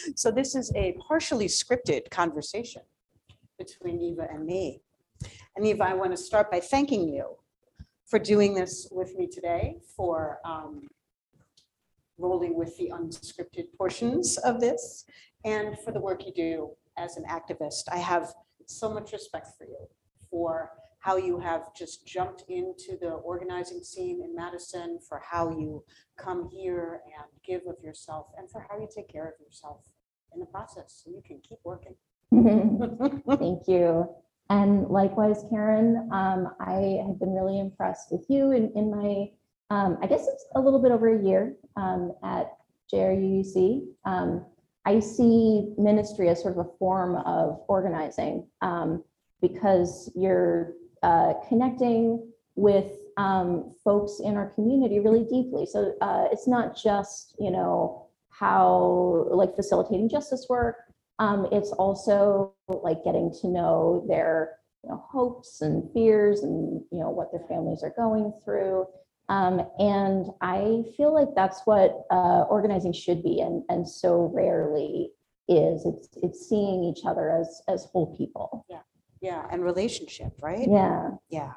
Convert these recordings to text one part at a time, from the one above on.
So this is a partially scripted conversation between Eva and me. And Eva, I want to start by thanking you for doing this with me today, for rolling with the unscripted portions of this, and for the work you do as an activist. I have so much respect for you, for how you have just jumped into the organizing scene in Madison, for how you come here and give of yourself, and for how you take care of yourself in the process so you can keep working. Thank you. And likewise, Karen, I have been really impressed with you in my, I guess it's a little bit over a year at JRUUC. I see ministry as sort of a form of organizing because you're connecting with folks in our community really deeply. So it's not just, how like facilitating justice work. It's also like getting to know their hopes and fears and what their families are going through. And I feel like that's what organizing should be, and so rarely is. It's seeing each other as whole people. Yeah, and relationship, right? Yeah.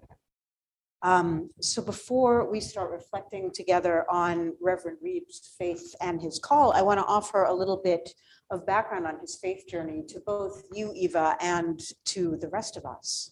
So before we start reflecting together on Reverend Reeb's faith and his call, I want to offer a little bit of background on his faith journey to both you, Eva, and to the rest of us.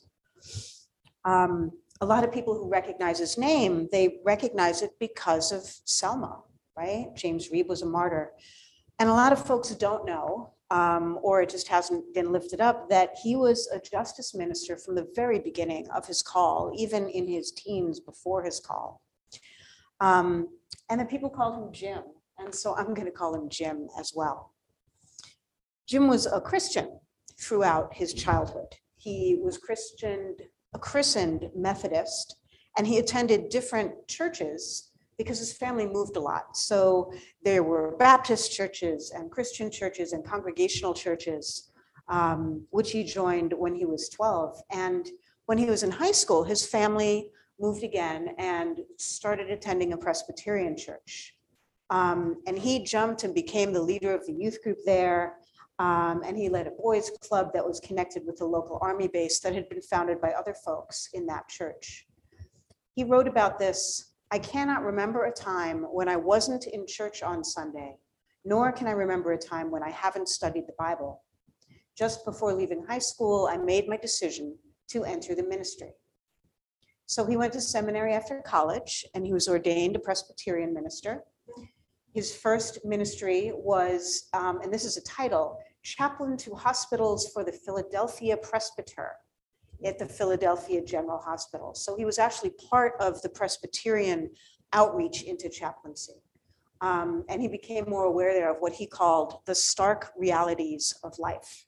A lot of people who recognize his name, they recognize it because of Selma, right? James Reeb was a martyr. And a lot of folks don't know, or it just hasn't been lifted up, that he was a justice minister from the very beginning of his call, even in his teens before his call. And the people called him Jim. And so I'm going to call him Jim as well. Jim was a Christian throughout his childhood. He was a christened Methodist, and he attended different churches because his family moved a lot. So there were Baptist churches and Christian churches and congregational churches, which he joined when he was 12. And when he was in high school, his family moved again and started attending a Presbyterian church. And he jumped and became the leader of the youth group there. And he led a boys' club that was connected with the local army base that had been founded by other folks in that church. He wrote about this: "I cannot remember a time when I wasn't in church on Sunday, nor can I remember a time when I haven't studied the Bible. Just before leaving high school, I made my decision to enter the ministry." So he went to seminary after college, and he was ordained a Presbyterian minister. His first ministry was, and this is a title, Chaplain to Hospitals for the Philadelphia Presbyter at the Philadelphia General Hospital. So he was actually part of the Presbyterian outreach into chaplaincy. And he became more aware there of what he called the stark realities of life.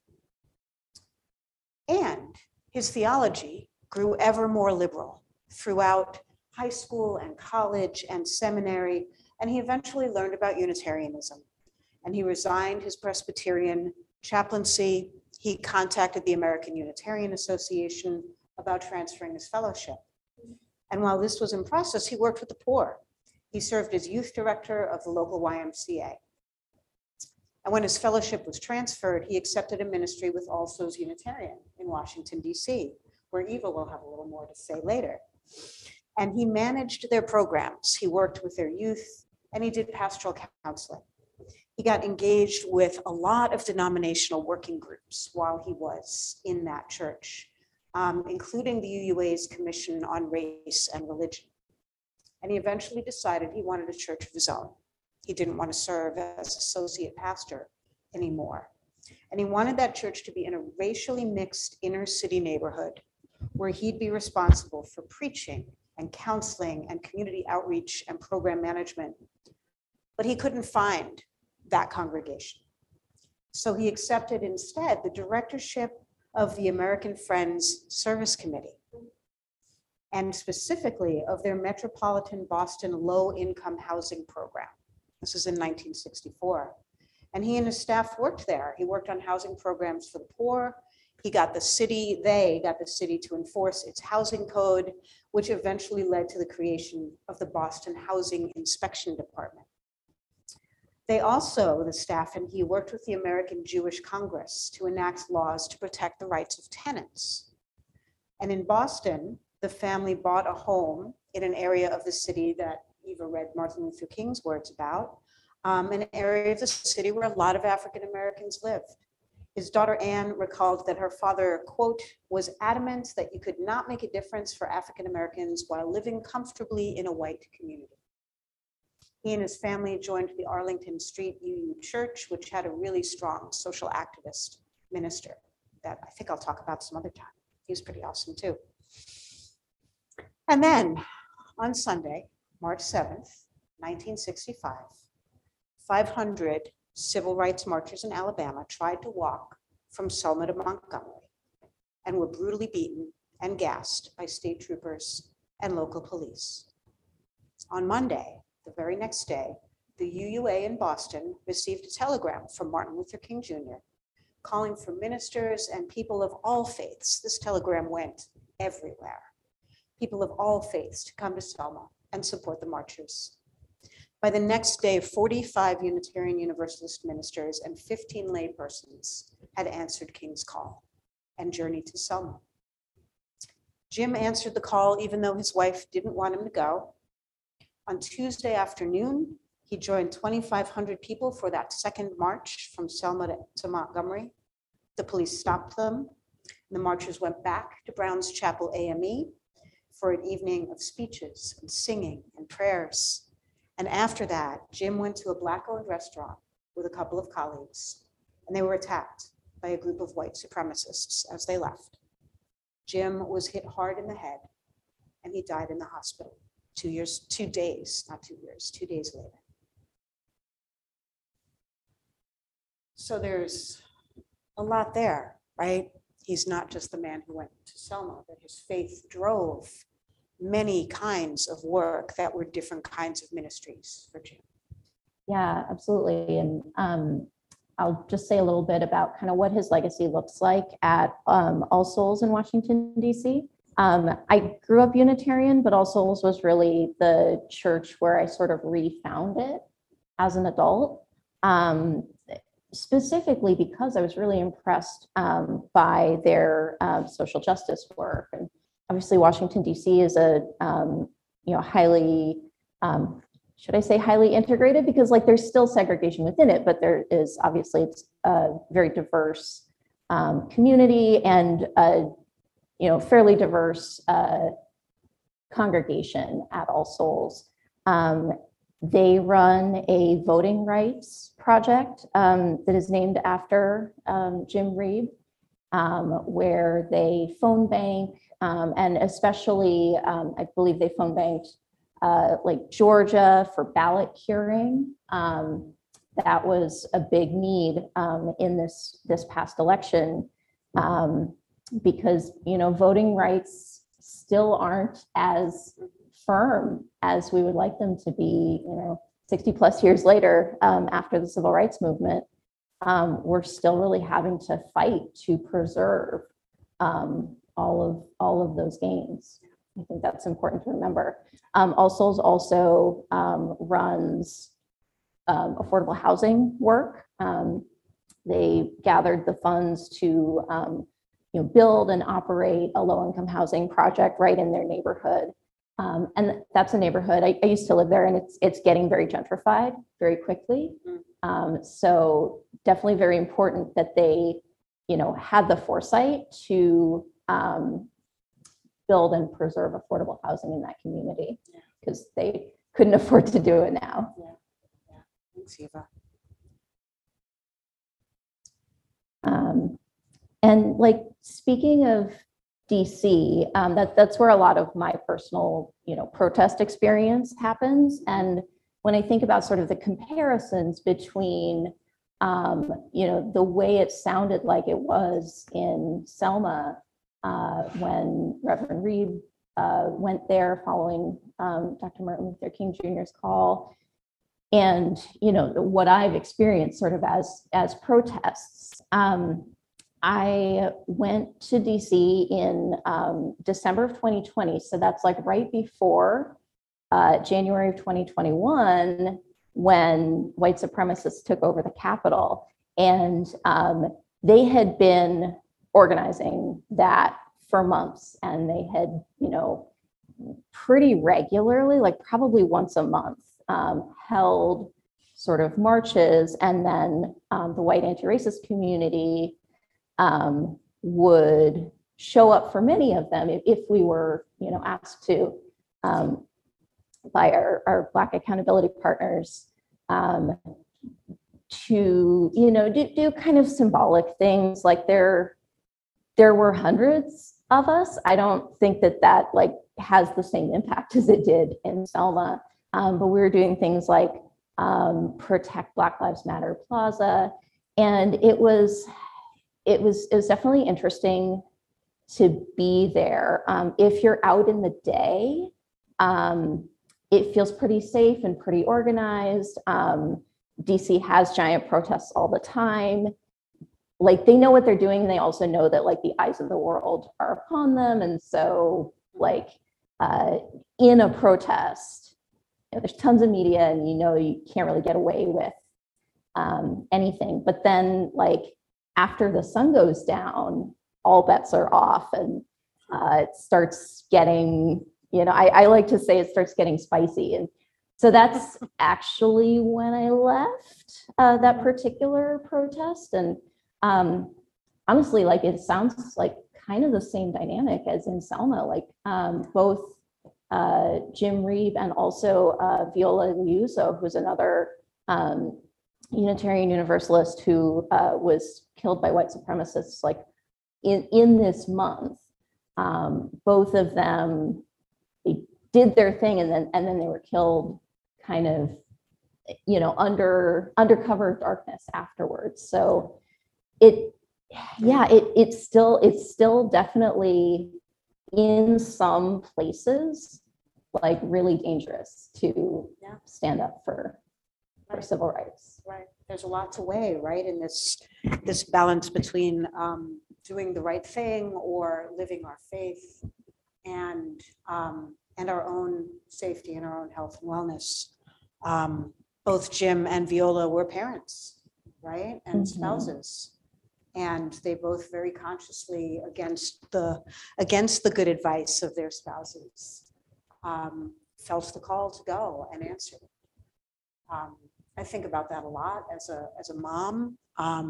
And his theology grew ever more liberal throughout high school and college and seminary. And he eventually learned about Unitarianism, and he resigned his Presbyterian chaplaincy. He contacted the American Unitarian Association about transferring his fellowship. And while this was in process, he worked with the poor. He served as youth director of the local YMCA. And when his fellowship was transferred, he accepted a ministry with All Souls Unitarian in Washington, D.C., where Eva will have a little more to say later. And he managed their programs. He worked with their youth, and he did pastoral counseling. He got engaged with a lot of denominational working groups while he was in that church, including the UUA's Commission on Race and Religion. And he eventually decided he wanted a church of his own. He didn't want to serve as associate pastor anymore. And he wanted that church to be in a racially mixed inner city neighborhood where he'd be responsible for preaching and counseling and community outreach and program management. But he couldn't find that congregation. So he accepted instead the directorship of the American Friends Service Committee, and specifically of their Metropolitan Boston Low-Income Housing Program. This is in 1964. And he and his staff worked there. He worked on housing programs for the poor. They got the city to enforce its housing code, which eventually led to the creation of the Boston Housing Inspection Department. They also, the staff and he, worked with the American Jewish Congress to enact laws to protect the rights of tenants. And in Boston, the family bought a home in an area of the city that Eva read Martin Luther King's words about, an area of the city where a lot of African Americans lived. His daughter Anne recalled that her father, quote, was adamant that you could not make a difference for African Americans while living comfortably in a white community. He and his family joined the Arlington Street UU Church, which had a really strong social activist minister that I think I'll talk about some other time. He was pretty awesome too. And then on Sunday, March 7th, 1965, 500 civil rights marchers in Alabama tried to walk from Selma to Montgomery and were brutally beaten and gassed by state troopers and local police. On Monday, the very next day, the UUA in Boston received a telegram from Martin Luther King Jr. calling for ministers and people of all faiths. This telegram went everywhere. People of all faiths to come to Selma and support the marchers. By the next day, 45 Unitarian Universalist ministers and 15 laypersons had answered King's call and journeyed to Selma. Jim answered the call even though his wife didn't want him to go. On Tuesday afternoon, he joined 2,500 people for that second march from Selma to Montgomery. The police stopped them. The marchers went back to Brown's Chapel AME for an evening of speeches and singing and prayers. And after that, Jim went to a Black-owned restaurant with a couple of colleagues, and they were attacked by a group of white supremacists as they left. Jim was hit hard in the head, and he died in the hospital 2 days later. So there's a lot there, right? He's not just the man who went to Selma, but his faith drove many kinds of work that were different kinds of ministries for Jim. Yeah, absolutely. And I'll just say a little bit about kind of what his legacy looks like at All Souls in Washington, D.C. I grew up Unitarian, but All Souls was really the church where I sort of refound it as an adult, specifically because I was really impressed by their social justice work. And obviously, Washington, D.C. is a highly, should I say highly integrated? Because like there's still segregation within it, but there is obviously it's a very diverse community and a fairly diverse congregation at All Souls. They run a voting rights project that is named after Jim Reeb, where they phone bank and especially I believe they phone banked like Georgia for ballot curing. That was a big need in this past election because voting rights still aren't as firm as we would like them to be. 60 plus years later after the civil rights movement, we're still really having to fight to preserve all of those gains. I think that's important to remember. All Souls also runs affordable housing work. They gathered the funds to build and operate a low-income housing project right in their neighborhood. And that's a neighborhood, I used to live there, and it's getting very gentrified very quickly. So definitely very important that they had the foresight to build and preserve affordable housing in that community, because they couldn't afford to do it now. Yeah. Thanks, Eva. And like speaking of DC, that's where a lot of my personal, protest experience happens. And when I think about sort of the comparisons between, the way it sounded like it was in Selma when Reverend Reeb went there following Dr. Martin Luther King Jr.'s call, and what I've experienced sort of as protests. I went to DC in December of 2020, so that's like right before January of 2021, when white supremacists took over the Capitol. And they had been organizing that for months, and they had, pretty regularly, like probably once a month, held sort of marches, and then the white anti-racist community would show up for many of them if we were, asked to, by our Black accountability partners, to, do kind of symbolic things. Like there were hundreds of us. I don't think that like has the same impact as it did in Selma, but we were doing things like Protect Black Lives Matter Plaza, and it was definitely interesting to be there. If you're out in the day, it feels pretty safe and pretty organized. DC has giant protests all the time. Like they know what they're doing, and they also know that like the eyes of the world are upon them. And so like in a protest, there's tons of media, and you can't really get away with anything. But then like after the sun goes down, all bets are off, and it starts getting, I like to say it starts getting spicy. And so that's actually when I left that particular protest. And honestly, like it sounds like kind of the same dynamic as in Selma, like both Jim Reeb and also Viola Liuzzo, who's another Unitarian Universalist who was killed by white supremacists like in this month. Both of them, they did their thing, and then they were killed kind of, under cover of darkness afterwards. So it's still definitely in some places like really dangerous to stand up for civil rights. Right. There's a lot to weigh, right, in this balance between doing the right thing or living our faith and our own safety and our own health and wellness. Both Jim and Viola were parents, right, and spouses, and they both very consciously, against the good advice of their spouses, felt the call to go and answer. I think about that a lot as a mom.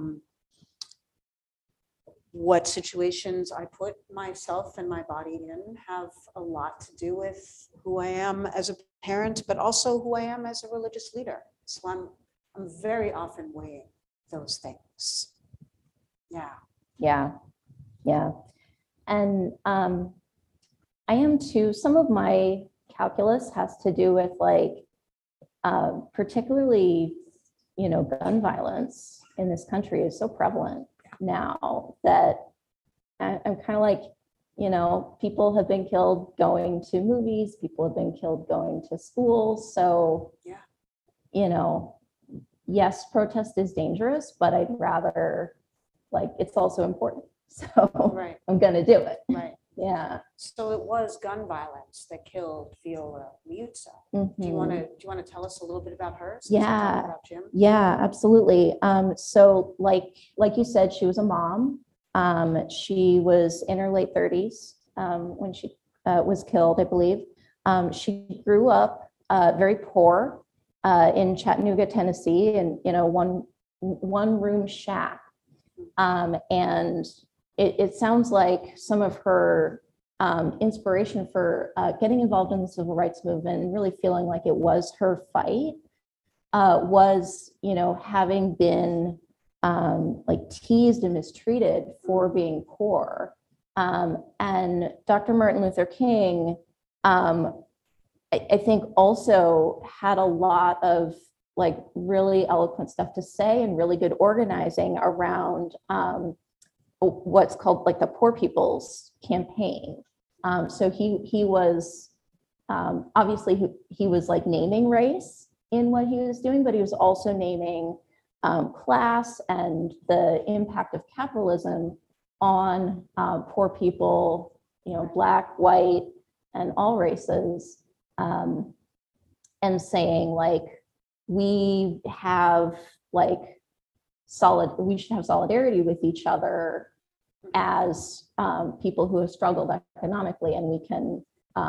What situations I put myself and my body in have a lot to do with who I am as a parent, but also who I am as a religious leader. So I'm very often weighing those things. Yeah. And I am too. Some of my calculus has to do with like particularly, gun violence in this country is so prevalent now that I'm kind of like, people have been killed going to movies, people have been killed going to schools. So, yes, protest is dangerous, but I'd rather, like, it's also important. So Right. I'm going to do it. Right. Yeah. So it was gun violence that killed Viola Liuzzo. Do you want to tell us a little bit about her? Yeah. About Jim? Yeah, absolutely. So like you said, she was a mom. She was in her late 30s when she was killed, I believe. She grew up very poor in Chattanooga, Tennessee, in one room shack. And it sounds like some of her inspiration for getting involved in the civil rights movement and really feeling like it was her fight was, having been like teased and mistreated for being poor. And Dr. Martin Luther King, I think also had a lot of like really eloquent stuff to say and really good organizing around what's called like the Poor People's Campaign. So he was obviously he was like naming race in what he was doing, but he was also naming class and the impact of capitalism on poor people, Black, white, and all races, and saying like, we have we should have solidarity with each other as people who have struggled economically, and we can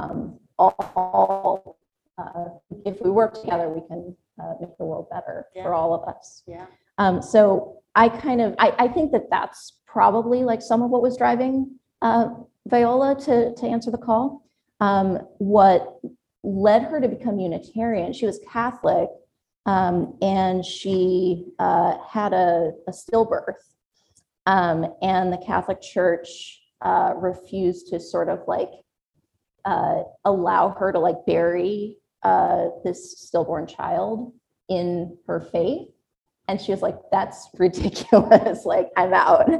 all, if we work together, we can make the world better for all of us. Yeah. So I think that that's probably like some of what was driving Viola to answer the call. What led her to become Unitarian, she was Catholic, and she had a stillbirth. And the Catholic Church refused to sort of like allow her to like bury this stillborn child in her faith. And she was like, that's ridiculous. Like, I'm out.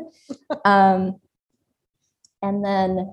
And then,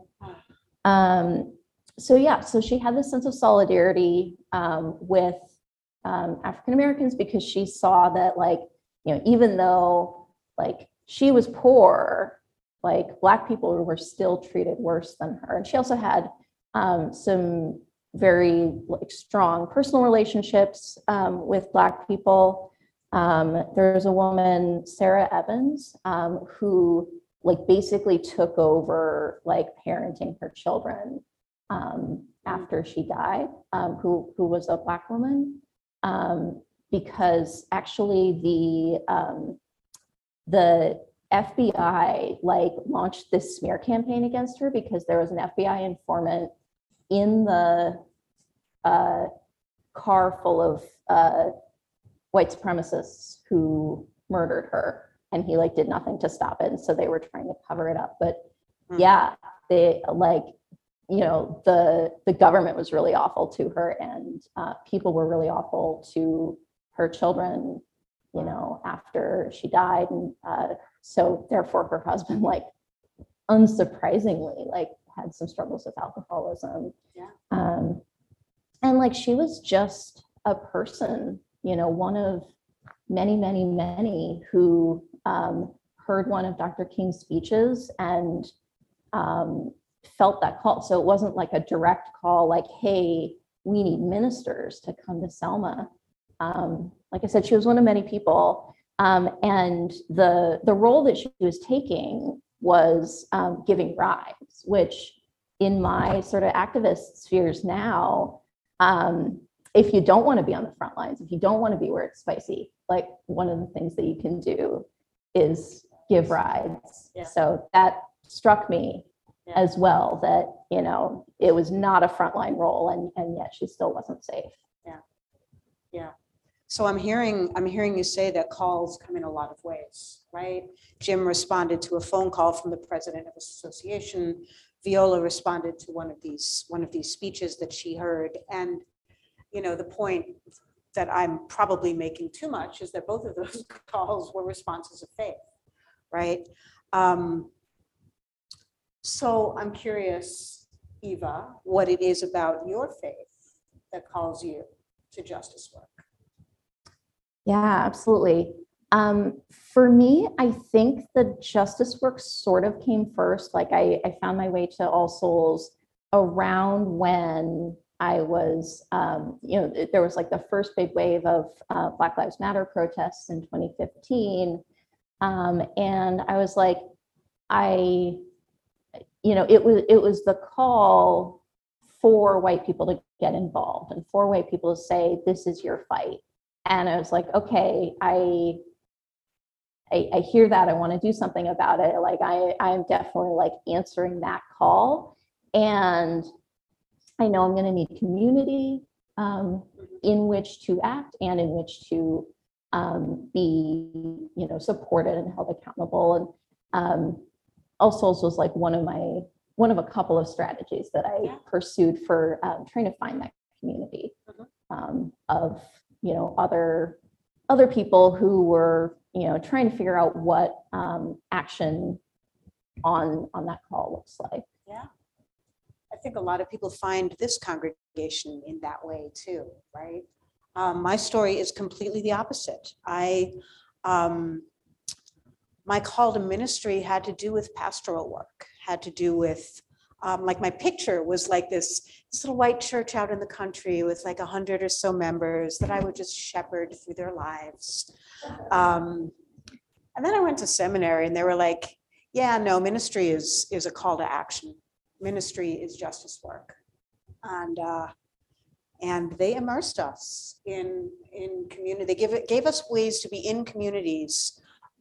so she had this sense of solidarity with African Americans, because she saw that, like, even though like she was poor, like Black people were still treated worse than her. And she also had some very like strong personal relationships with Black people. There's a woman, Sarah Evans, who like basically took over like parenting her children after she died, who was a Black woman, because actually the FBI like launched this smear campaign against her because there was an FBI informant in the car full of white supremacists who murdered her, and he like did nothing to stop it, and so they were trying to cover it up. But yeah, they like, the government was really awful to her, and people were really awful to her children, after she died. And so therefore her husband, like, unsurprisingly, like had some struggles with alcoholism. And like, she was just a person, one of many, many, many who heard one of Dr. King's speeches and felt that call. So it wasn't like a direct call, like, hey, we need ministers to come to Selma. Like I said, she was one of many people. And the role that she was taking was giving rides, which in my sort of activist spheres now, if you don't want to be on the front lines, if you don't want to be where it's spicy, like, one of the things that you can do is give rides. So that struck me as well, that, it was not a frontline role, and yet she still wasn't safe. Yeah. So I'm hearing you say that calls come in a lot of ways, right? Jim responded to a phone call from the president of the association. Viola responded to one of these speeches that she heard. And, the point that I'm probably making too much is that both of those calls were responses of faith, right? So I'm curious, Eva, what it is about your faith that calls you to justice work. Yeah, absolutely. For me, I think the justice work sort of came first. Like, I found my way to All Souls around when I was, there was like the first big wave of Black Lives Matter protests in 2015. And I was like, it was the call for white people to get involved and for white people to say, this is your fight. And I was like, okay, I hear that. I want to do something about it. Like, I'm definitely like answering that call. And I know I'm going to need community in which to act and in which to be, supported and held accountable. And All Souls was like one of a couple of strategies that I pursued for trying to find that community of, other people who were, trying to figure out what action on that call looks like. Yeah. I think a lot of people find this congregation in that way too, right? My story is completely the opposite. My call to ministry had to do with pastoral work, had to do with like my picture was like this little white church out in the country with like 100 or so members that I would just shepherd through their lives. And then I went to seminary and they were like, yeah, no, ministry is a call to action. Ministry is justice work. And they immersed us in community. They gave us ways to be in communities,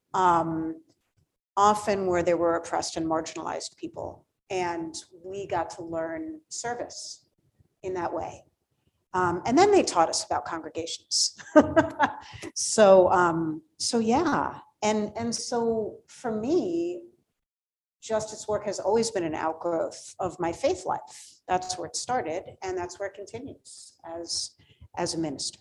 often where there were oppressed and marginalized people. And we got to learn service in that way. And then they taught us about congregations. So yeah. And so for me, justice work has always been an outgrowth of my faith life. That's where it started, and that's where it continues as a minister.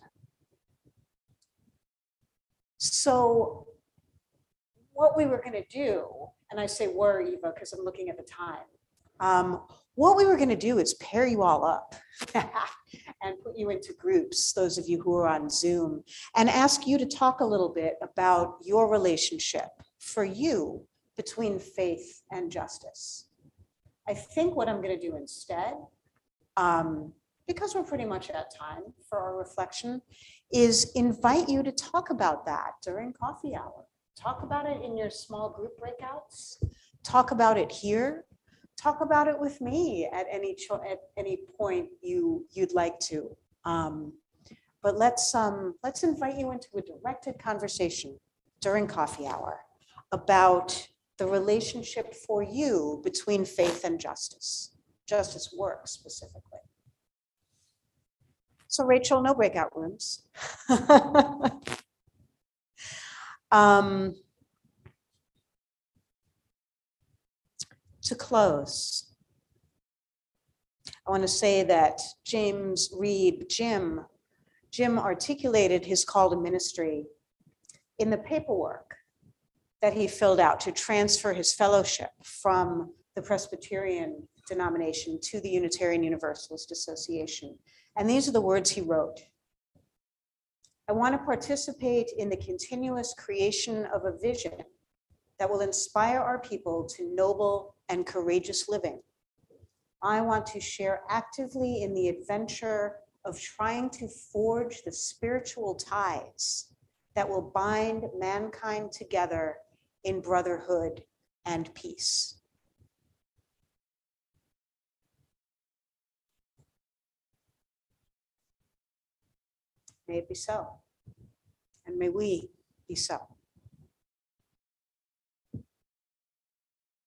So what we were going to do, and I say were, Eva, because I'm looking at the time. What we were going to do is pair you all up and put you into groups, those of you who are on Zoom, and ask you to talk a little bit about your relationship for you between faith and justice. I think what I'm going to do instead, because we're pretty much at time for our reflection, is invite you to talk about that during coffee hour. Talk about it in your small group breakouts. Talk about it here. Talk about it with me at any point you'd like to. But let's invite you into a directed conversation during coffee hour about the relationship for you between faith and justice work specifically. So Rachel, no breakout rooms. To close, I want to say that James Reeb, Jim articulated his call to ministry in the paperwork that he filled out to transfer his fellowship from the Presbyterian denomination to the Unitarian Universalist Association. And these are the words he wrote. I want to participate in the continuous creation of a vision that will inspire our people to noble and courageous living. I want to share actively in the adventure of trying to forge the spiritual ties that will bind mankind together in brotherhood and peace. May it be so, and may we be so.